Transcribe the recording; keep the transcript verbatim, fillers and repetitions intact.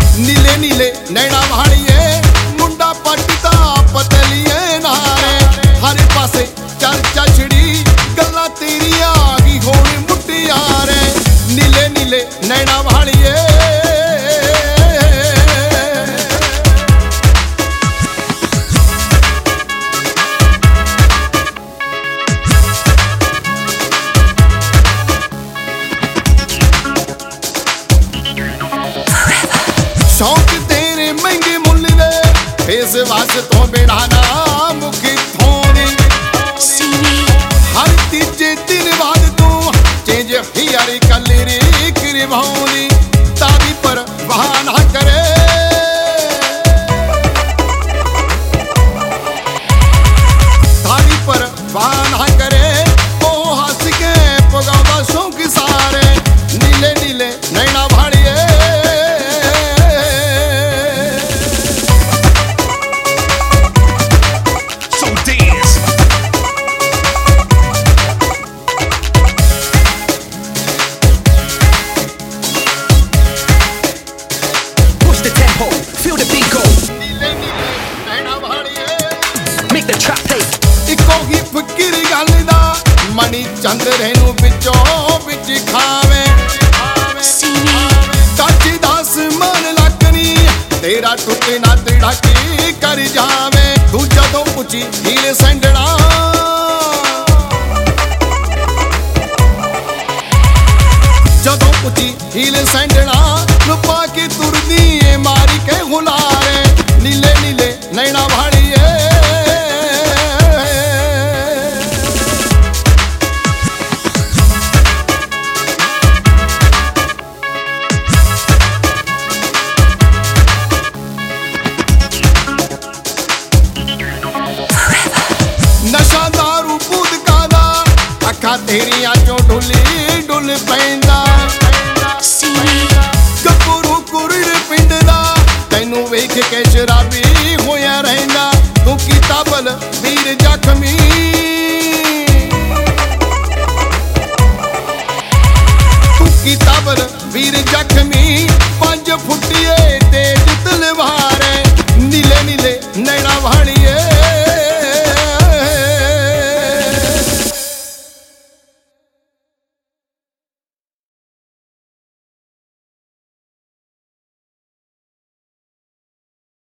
नीले नीले नैना वालिए मुंडा पटदा पतलिए नारे हर पासे चर्चा छिड़ी गल्ला तेरिया की होनी मुटियारे नीले नीले नैना वालिए शौक तेरे महंगे मुल दे फेस वास तो बिना ना मुखी थोड़ी हर तीजे दिन बाद तू चेंज हियारी कलरी किरभाउनी तारी पर बहाना करे तारी पर बहाना करे ओ हंस के पगावा शौक सारे नीले नीले नैना भाड़िए Feel the beat go. Make the trap play. इको ही फिकिर गल दा मनी चंद रहनू विचों विच खावे चाची दस मन लकनी तेरा टुटे ना तेरा की कर जावे तू जदों पुछी हील सेंडड़ा जदों पुछी हील सेंडड़ा नुपा के तुरदी मारी के हुलारे नीले नीले नैना भाड़िए नशा दारू पूद कादा अखा तेरिया चो ढुली ढुल पैंदा कपूरू कुरड़ पिंड दा तैनू वेख के शराबी होया रहंदा तू किताबल वीर जख्मी तू किताबल वीर जख्मी पंज फुटिए